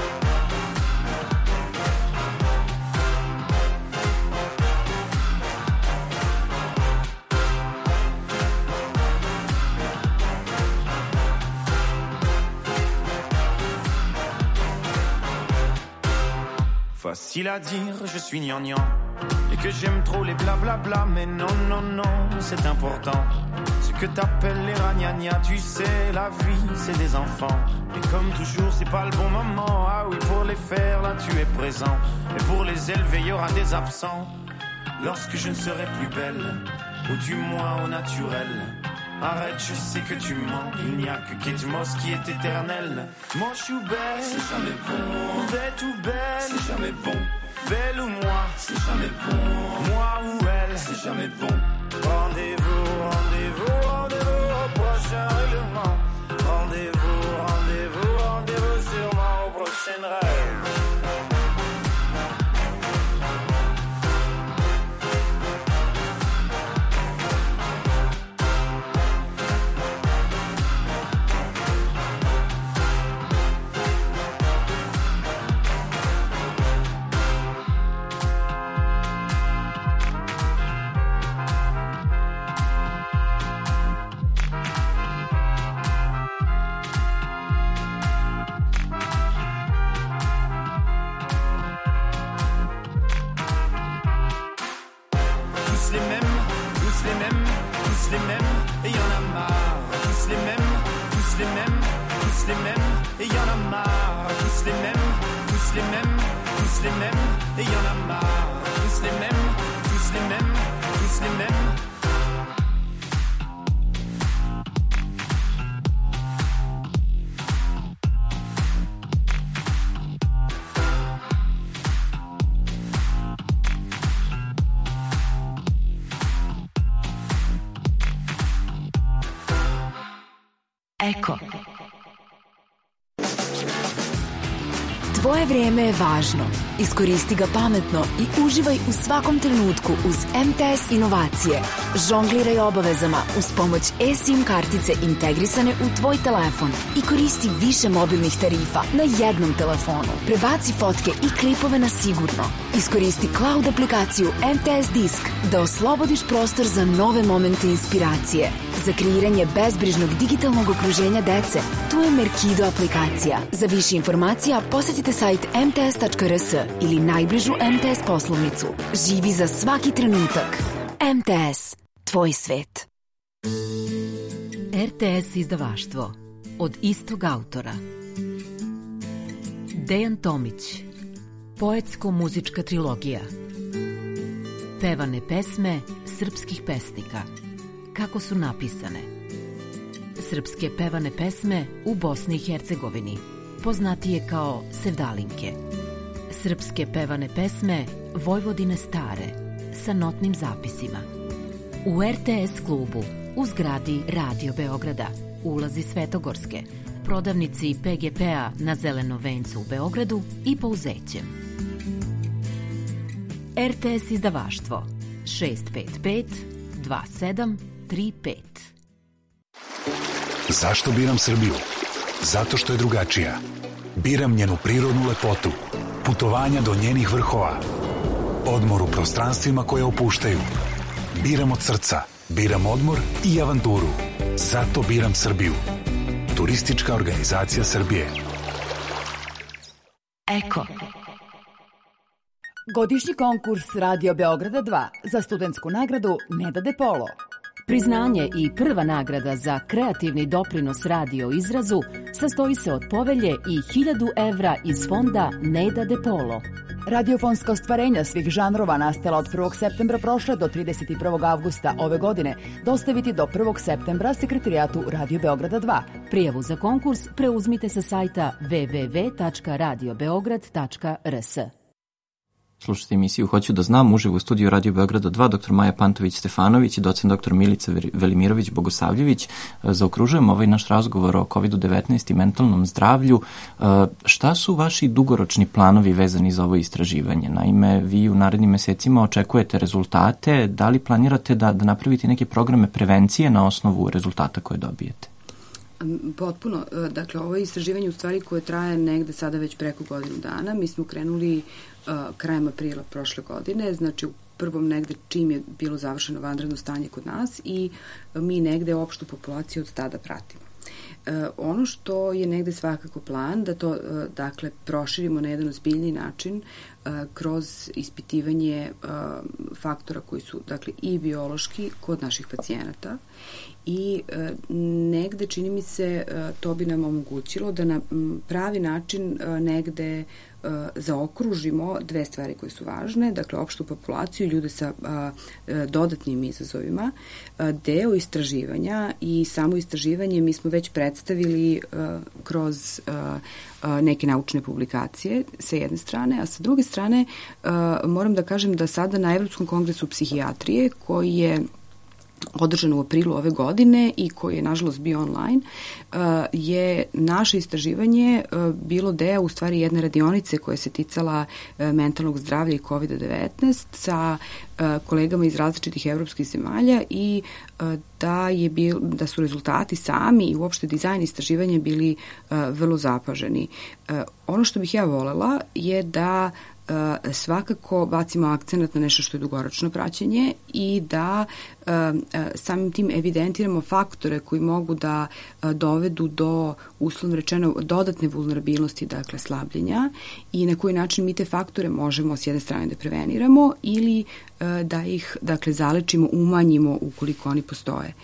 Facile à dire, je suis gnangnan, et que j'aime trop les blablabla, mais non, non, non, c'est important. Ce que t'appelles les ragnagnas, tu sais, la vie, c'est des enfants. Et comme toujours, c'est pas le bon moment, ah oui, pour les faire, là, tu es présent. Et pour les élever, il y aura des absents. Lorsque je ne serai plus belle, ou du moins au naturel. Arrête, je sais que tu mens, il n'y a que Kate Moss qui est éternelle. Moche ou belle, c'est jamais bon. Bête ou belle, c'est jamais bon. Belle ou moi, c'est jamais bon. Moi ou elle, c'est jamais bon. Rendez-vous, rendez-vous, rendez-vous au prochain règlement. Rendez-vous, rendez-vous, rendez-vous sûrement au prochain rêve. Eko. Tvoje vrijeme je važno. Iskoristi ga pametno i uživaj u svakom trenutku uz MTS inovacije. Žongliraj obavezama uz pomoć eSIM kartice integrisane u tvoj telefon i koristi više mobilnih tarifa na jednom telefonu. Prebaci fotke i klipove na sigurno. Iskoristi cloud aplikaciju MTS Disk da oslobodiš prostor za nove momente inspiracije. Za kreiranje bezbrižnog digitalnog okruženja dece, tu je Merkido aplikacija. Za više informacija posetite sajt mts.rs ili najbližu MTS poslovnicu. Živi za svaki trenutak. MTS. Tvoj svet. RTS izdavaštvo. Od istog autora. Dejan Tomić. Poetsko-muzička trilogija. Pevane pesme srpskih pesnika. Kako su napisane. Srpske pevane pesme u Bosni i Hercegovini, poznatije kao sevdalinke. Srpske pevane pesme Vojvodine stare, sa notnim zapisima. U RTS klubu, u zgradi Radio Beograda, ulazi Svetogorske, prodavnici PGP-a na Zelenom vencu u Beogradu i Pouzećem. RTS izdavaštvo 655 2735. Zašto biram Srbiju? Zato što je drugačija. Biram njenu prirodnu lepotu, putovanja do njenih vrhova, odmor u prostranstvima koje opuštaju. Biram od srca, biram odmor i avanturu. Zato biram Srbiju. Turistička organizacija Srbije. Eko. Godišnji konkurs Radio Beograda 2 za studentsku nagradu Neda De Polo. Priznanje i prva nagrada za kreativni doprinos radio izrazu sastoji se od povelje i 1000 evra iz fonda Neda De Polo. Radiofonska ostvarenja svih žanrova nastala od 1. septembra prošle do 31. avgusta ove godine dostaviti do 1. septembra sekretarijatu Radio Beograda 2. Prijavu za konkurs preuzmite sa sajta www.radiobeograd.rs. Slušajte emisiju Hoću da znam, uživo u studiju Radio Beograda 2, dr. Maja Pantović-Stefanović i docent dr. Milica Velimirović-Bogosavljević. Zaokružujemo ovaj naš razgovor o COVID-19 i mentalnom zdravlju. Šta su vaši dugoročni planovi vezani za ovo istraživanje? Naime, vi u narednim mesecima očekujete rezultate. Da li planirate da napravite neke programe prevencije na osnovu rezultata koje dobijete? Potpuno. Dakle, ovo je istraživanje u stvari koje traje negde sada već preko godinu dana. Mi smo krenuli krajem aprila prošle godine, znači u prvom negde čim je bilo završeno vanredno stanje kod nas i mi negde opštu populaciju od tada pratimo. Ono što je negde svakako plan da to dakle proširimo na jedan ozbiljniji način kroz ispitivanje faktora koji su dakle i biološki kod naših pacijenata i negde čini mi se to bi nam omogućilo da na pravi način negde zaokružimo dve stvari koje su važne, dakle opštu populaciju, ljude sa dodatnim izazovima. Deo istraživanja i samo istraživanje mi smo već predstavili kroz neke naučne publikacije sa jedne strane, a sa druge strane moram da kažem da sada na Evropskom kongresu psihijatrije koji je održan u aprilu ove godine i koji je nažalost bio online, je naše istraživanje bilo deo u stvari jedne radionice koja se ticala mentalnog zdravlja i COVID-19 sa kolegama iz različitih evropskih zemalja i da su rezultati sami i uopšte dizajn istraživanja bili vrlo zapaženi. Ono što bih ja volela je da svakako bacimo akcenat na nešto što je dugoročno praćenje i da samim tim evidentiramo faktore koji mogu da dovedu do, uslovno rečeno, dodatne vulnerabilnosti, dakle slabljenja i na koji način mi te faktore možemo s jedne strane da preveniramo ili da ih, dakle, zalečimo, umanjimo ukoliko oni postoje.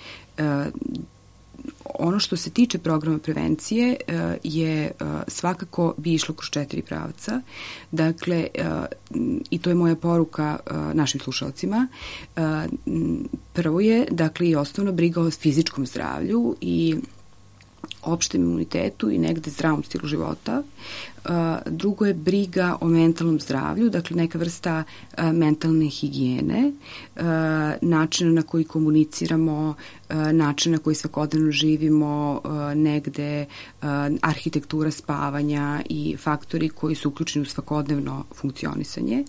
Ono što se tiče programa prevencije je svakako bi išlo kroz 4 pravca. Dakle, i to je moja poruka našim slušalcima. Prvo je, dakle, i osnovna briga o fizičkom zdravlju i opštem imunitetu i negde zdravom stilu života. Drugo je briga o mentalnom zdravlju, dakle neka vrsta mentalne higijene, načina na koji komuniciramo, način na koji svakodnevno živimo, negde arhitektura spavanja i faktori koji su uključeni u svakodnevno funkcionisanje.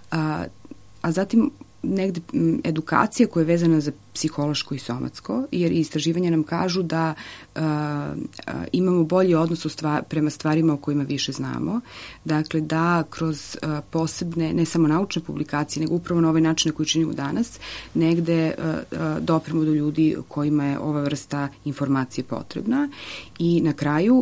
A zatim negde edukacija koja je vezana za psihološko i somatsko, jer istraživanja nam kažu da imamo bolji odnos prema stvarima o kojima više znamo. Dakle, da kroz posebne, ne samo naučne publikacije, nego upravo na ovaj način na koji činimo danas, negde dopremo do ljudi kojima je ova vrsta informacije potrebna. I na kraju,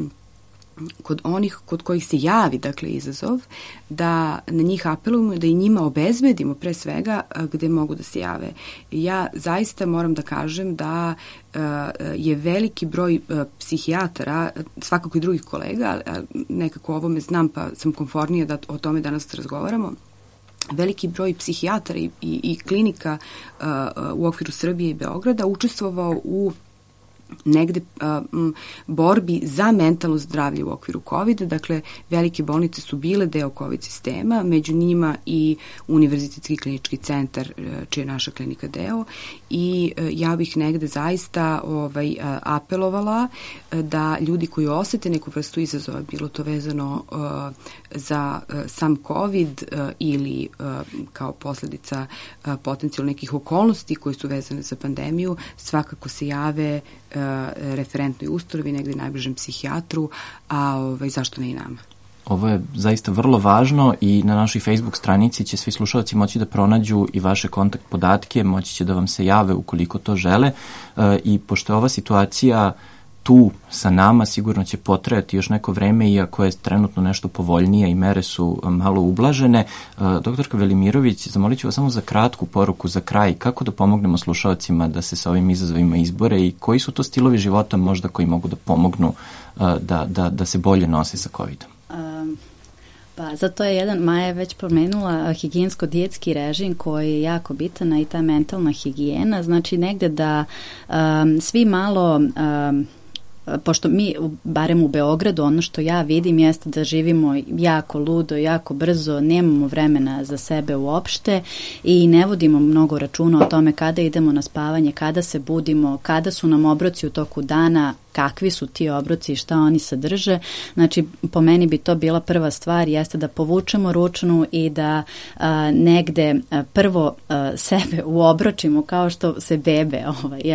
kod onih kod kojih se javi, dakle, izazov, da na njih apelujemo, da i njima obezbedimo pre svega gde mogu da se jave. Ja zaista moram da kažem da je veliki broj psihijatara, svakako i drugih kolega, nekako o ovome znam pa sam komfornija da o tome danas razgovaramo, veliki broj psihijatara i klinika u okviru Srbije i Beograda učestvovao u negde borbi za mentalno zdravlje u okviru COVID-a. Dakle, velike bolnice su bile deo COVID sistema, među njima i Univerzitetski klinički centar, čija je naša klinika deo, i ja bih negde zaista apelovala da ljudi koji osete neku vrstu izazova, bilo to vezano za sam COVID ili kao posledica potencijalno nekih okolnosti koje su vezane za pandemiju, svakako se jave referentnoj ustanovi, negde najbližem psihijatru, a zašto ne i nama. Ovo je zaista vrlo važno i na našoj Facebook stranici će svi slušalci moći da pronađu i vaše kontakt podatke, moći će da vam se jave ukoliko to žele, i pošto je ova situacija tu sa nama, sigurno će potrajati još neko vreme, iako je trenutno nešto povoljnije i mere su malo ublažene. Doktorka Velimirović, zamolit ću vas samo za kratku poruku za kraj, kako da pomognemo slušalcima da se sa ovim izazovima izbore i koji su to stilovi života možda koji mogu da pomognu da se bolje nose sa COVID-om? Pa zato je Maja je već pomenula higijensko-dijetski režim koji je jako bitan, i ta mentalna higijena, znači negde da svi malo pošto mi, barem u Beogradu, ono što ja vidim jeste da živimo jako ludo, jako brzo, nemamo vremena za sebe uopšte i ne vodimo mnogo računa o tome kada idemo na spavanje, kada se budimo, kada su nam obroci u toku dana, kakvi su ti obroci i šta oni sadrže. Znači, po meni bi to bila prva stvar, jeste da povučemo ručnu i da negde prvo sebe uobročimo kao što se bebe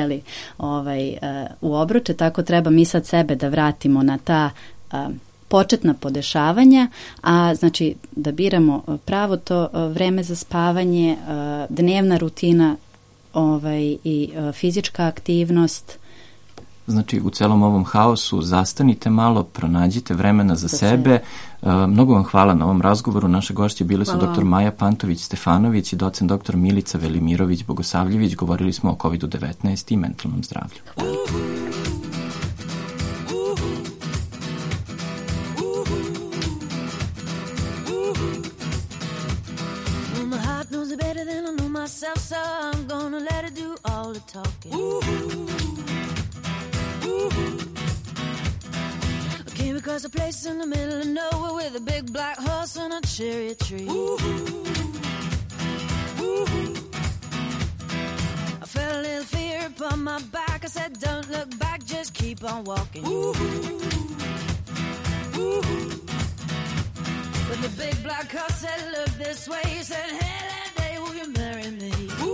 uobroče, tako treba mi sad sebe da vratimo na ta početna podešavanja, a znači da biramo pravo to vreme za spavanje, dnevna rutina i fizička aktivnost. Znači, u celom ovom haosu zastanite malo, pronađite vremena za sebe. Mnogo vam hvala na ovom razgovoru. Naše gošće bile su dr. Maja Pantović-Stefanović i docent dr. Milica Velimirović-Bogosavljević. Govorili smo o COVID-19 i mentalnom zdravlju. There's a place in the middle of nowhere with a big black horse and a cherry tree. I felt a little fear upon my back. I said, don't look back, just keep on walking. But the big black horse said, look this way. He said, hey, that day will you marry me?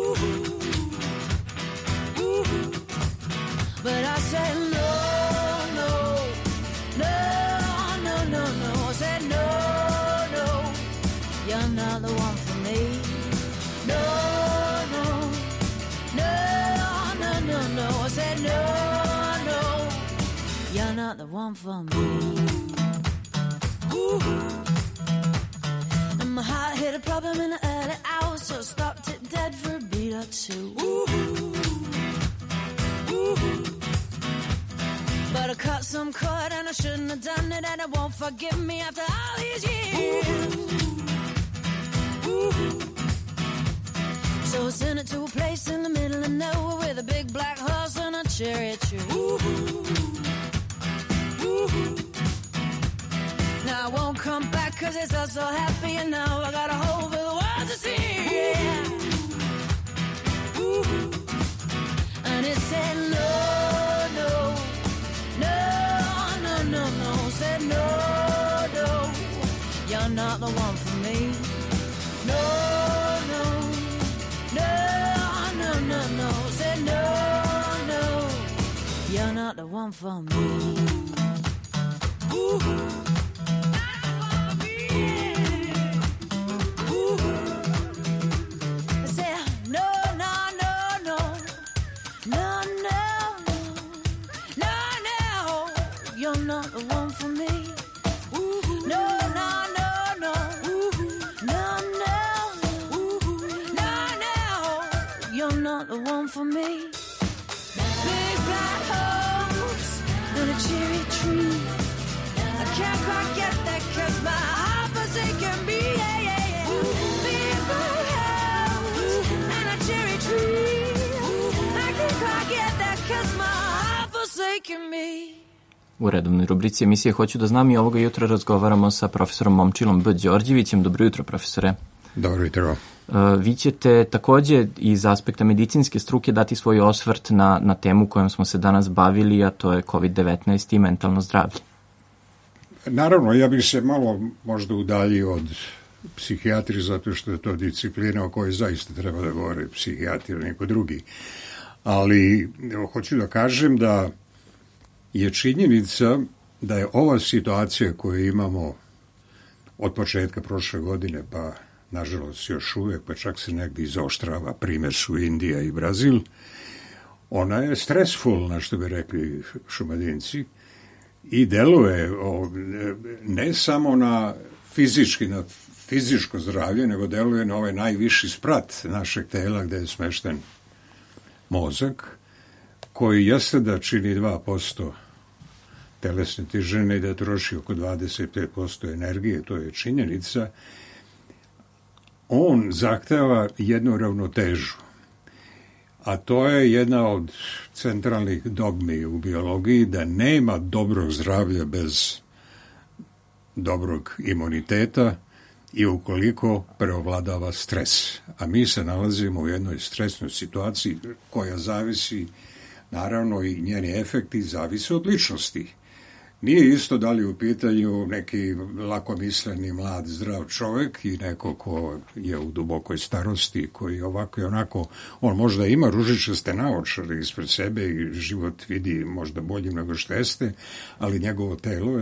But I said, no, no, no. I said, no, no, you're not the one for me. No, no, no, no, no, no. I said, no, no, you're not the one for me. And my heart hit a problem in the early hours, so I stopped it dead for a beat or two. But I cut some cord and I shouldn't have done it, and it won't forgive me after all these years. So I sent it to a place in the middle of nowhere with a big black horse and a cherry tree. guess it's all so happy and now I got a hole for the world to see. Yeah. Ooh. And it said no, no, no, no, no, no. Said no, no, you're not the one for me. No, no, no, no, no, no. Said no, no, you're not the one for me. Ooh. For me, big black holes and a cherry tree. I can't quite get that 'cause my heart forsaken me. Yeah, yeah, yeah. Big black holes and a cherry tree. I can't quite get that 'cause my heart forsaken me. U redovnoj rubrici emisije Hoću da znam i ovoga jutra razgovaramo sa profesorom Momčilom B. Đorđevićem. Dobro jutro, profesore. Dobro jutro. Vi ćete takođe iz aspekta medicinske struke dati svoj osvrt na temu kojom smo se danas bavili, a to je COVID-19 i mentalno zdravlje. Naravno, ja bih se malo možda udaljio od psihijatrije, zato što je to disciplina o kojoj zaista treba da govore psihijatri ili neko drugi. Ali hoću da kažem da je činjenica da je ova situacija koju imamo od početka prošle godine, pa nažalost još uvek, pa čak se negdje izoštrava, primjer su Indija i Brazil, ona je stresfulna, što bi rekli Šumadinci, i deluje ne samo na fizičko zdravlje, nego deluje na ovaj najviši sprat našeg tela gde je smešten mozak, koji jeste da čini 2% telesne težine i da troši oko 25% energije, to je činjenica. On zahteva jednu ravnotežu, a to je jedna od centralnih dogmi u biologiji, da nema dobrog zdravlja bez dobrog imuniteta i ukoliko preovladava stres. A mi se nalazimo u jednoj stresnoj situaciji koja zavisi, naravno i njeni efekti zavise od ličnosti. Nije isto da li u pitanju neki lakomisleni, mlad, zdrav čovjek i neko ko je u dubokoj starosti, koji ovako i onako, on možda ima ružičaste naočare ispred sebe i život vidi možda boljim nego što jeste, ali njegovo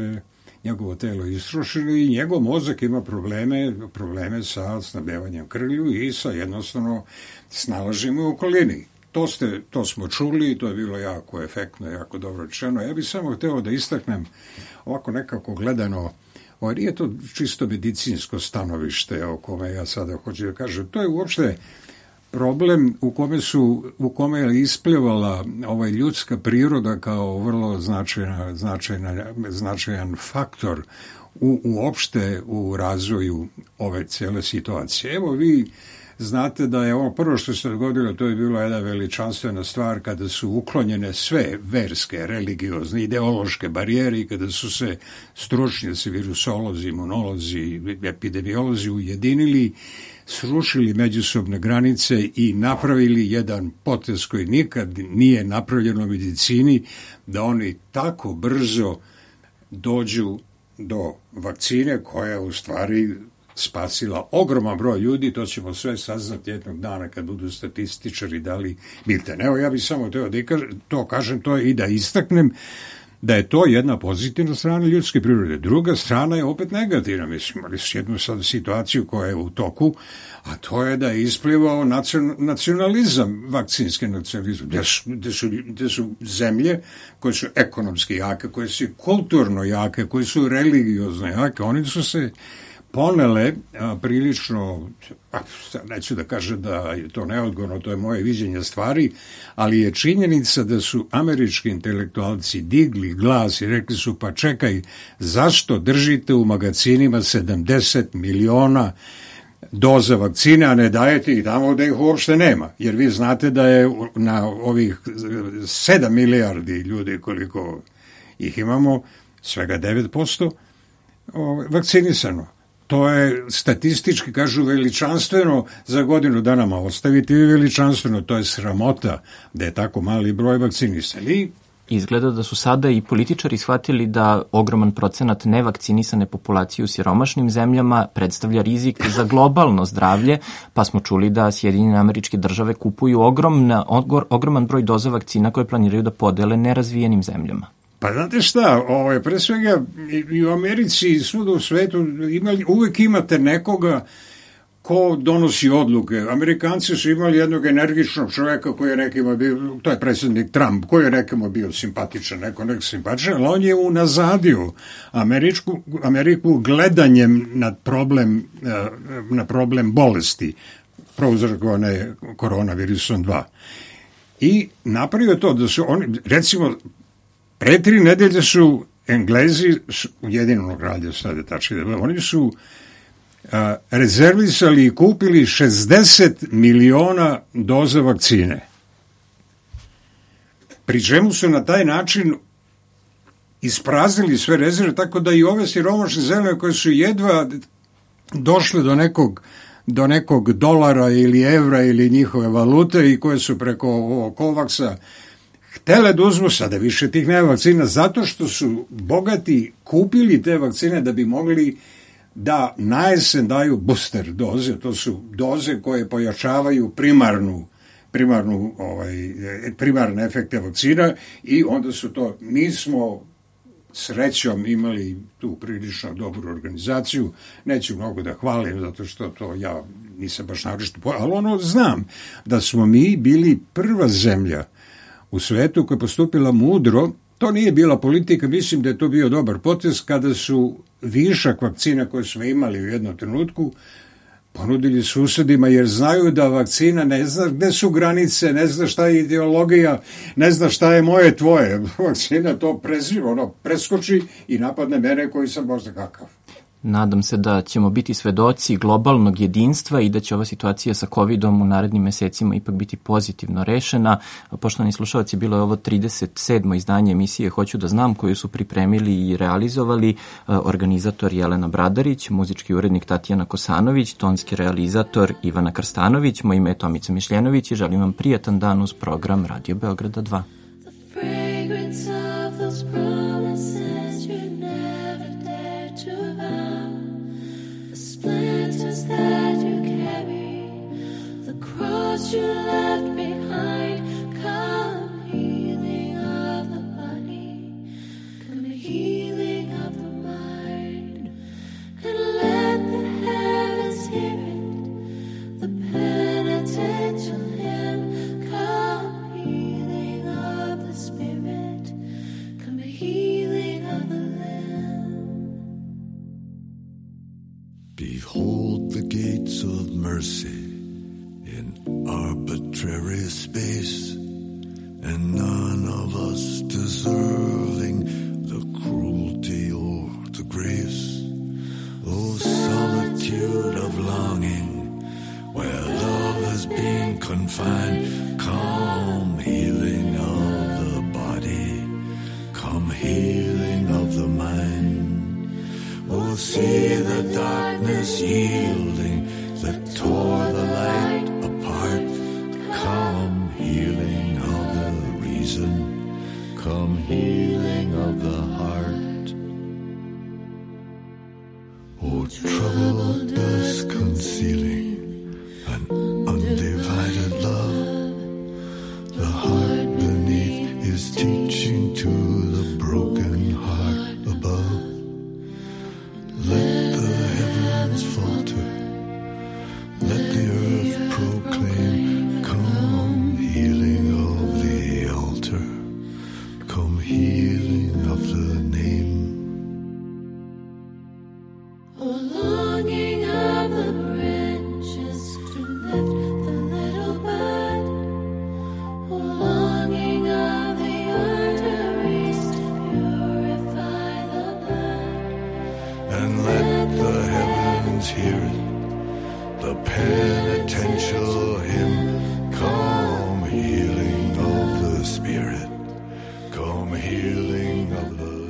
telo je istrošeno i njegov mozak ima probleme sa snabdevanjem krvlju i sa jednostavno snalaženjem u okolini. To smo čuli i to je bilo jako efektno, jako dobro rečeno. Ja bih samo hteo da istaknem ovako nekako gledano, nije to čisto medicinsko stanovište o kome ja sada hoću da kažem. To je uopšte problem u kome je isplivala ljudska priroda kao vrlo značajan faktor uopšte u razvoju ove cijele situacije. Evo vi znate da je ovo prvo što se dogodilo, to je bila jedna veličanstvena stvar kada su uklonjene sve verske, religiozne, ideološke barijere i kada su se stručnjaci, virusolozi, imunolozi, epidemiolozi ujedinili, srušili međusobne granice i napravili jedan potez koji nikad nije napravljen u medicini, da oni tako brzo dođu do vakcine koja u stvari spasila ogroman broj ljudi. To ćemo sve saznati jednog dana kad budu statističari dali bilten. Evo, ja bih samo teo da to kažem, to je i da istaknem da je to jedna pozitivna strana ljudske prirode. Druga strana je opet negativna. Mislim, ali jednu sad situaciju koja je u toku, a to je da je isplivao nacionalizam, vakcinski nacionalizam, gde su zemlje koje su ekonomski jake, koje su kulturno jake, koje su religiozno jake, oni su se ponele prilično, neću da kažem da je to neodgovorno, to je moje viđenje stvari, ali je činjenica da su američki intelektualci digli glas i rekli su, pa čekaj, zašto držite u magacinima 70 miliona doza vakcine, a ne dajete ih tamo da ih uopšte nema? Jer vi znate da je na ovih 7 milijardi ljudi koliko ih imamo, svega 9% vakcinisano. to je statistički, kažu, veličanstveno za godinu dana, ma ostaviti veličanstveno, to je sramota da je tako mali broj vakcinisani. Izgleda da su sada i političari shvatili da ogroman procenat nevakcinisane populacije u siromašnim zemljama predstavlja rizik za globalno zdravlje, pa smo čuli da Sjedinjene Američke Države kupuju ogroman broj doza vakcina koje planiraju da podele nerazvijenim zemljama. Pa znate šta, pre svega i u Americi i svuda u svetu uvek imate nekoga ko donosi odluke. Amerikanci su imali jednog energičnog čoveka koji je nekima bio, to je predsjednik Trump, koji je nekima bio simpatičan, neko simpatičan, ali on je unazadio Ameriku gledanjem na problem bolesti prouzrokovane koronavirusom 2. I napravio to da su oni, recimo, pre 3 nedelje su Englezi, Ujedinjenog Kraljevstva sada tačnije, oni su rezervisali i kupili 60 miliona doza vakcine. Pri čemu su na taj način ispraznili sve rezerve, tako da i ove siromašne zemlje koje su jedva došle do nekog dolara ili evra ili njihove valute i koje su preko Covaxa htele da uzmu, sada više tih nema vakcina, zato što su bogati kupili te vakcine da bi mogli da na jesen daju booster doze, to su doze koje pojačavaju primarne efekte vakcina i onda su to, mi smo srećom imali tu prilično dobru organizaciju, neću mnogo da hvalim zato što to ja nisam baš naročito, ali znam da smo mi bili prva zemlja u svetu koja je postupila mudro. To nije bila politika, mislim da je to bio dobar potez kada su višak vakcina koje smo imali u jednom trenutku ponudili susedima, jer znaju da vakcina ne zna gde su granice, ne zna šta je ideologija, ne zna šta je moje, tvoje. Vakcina to preskoči i napadne mene koji sam možda kakav. Nadam se da ćemo biti svedoci globalnog jedinstva i da će ova situacija sa COVID-om u narednim mesecima ipak biti pozitivno rešena. Poštovani slušalci, bilo je ovo 37. izdanje emisije Hoću da znam, koju su pripremili i realizovali organizator Jelena Bradarić, muzički urednik Tatjana Kosanović, tonski realizator Ivana Krstanović, moje ime je Tomica Mišljenović i želim vam prijatan dan uz program Radio Beograda 2. Splinters that you carry, the cross you left behind, come healing of the body, come healing of the mind, and let the heavens hear it, the penitential hymn, come healing of the spirit, come healing of the Behold the gates of mercy in arbitrary space, and none of us deserving the cruelty or the grace. O solitude of longing, where love has been confined, come healing of the body, come healing of the mind. Oh, see the darkness yielding that tore the light apart. Come healing of the reason, come healing of the heart. Oh, troubled dusk concealing an undivided love. The heart beneath is teaching to the broken heart above. Let the heavens falter, let the earth proclaim, come healing of the altar, come healing of the name. Oh, longing of the branches to lift the little bud, oh, longing of the arteries to purify the blood. And let the heavens hear it, the penitential hymn, come healing of the spirit, come healing of the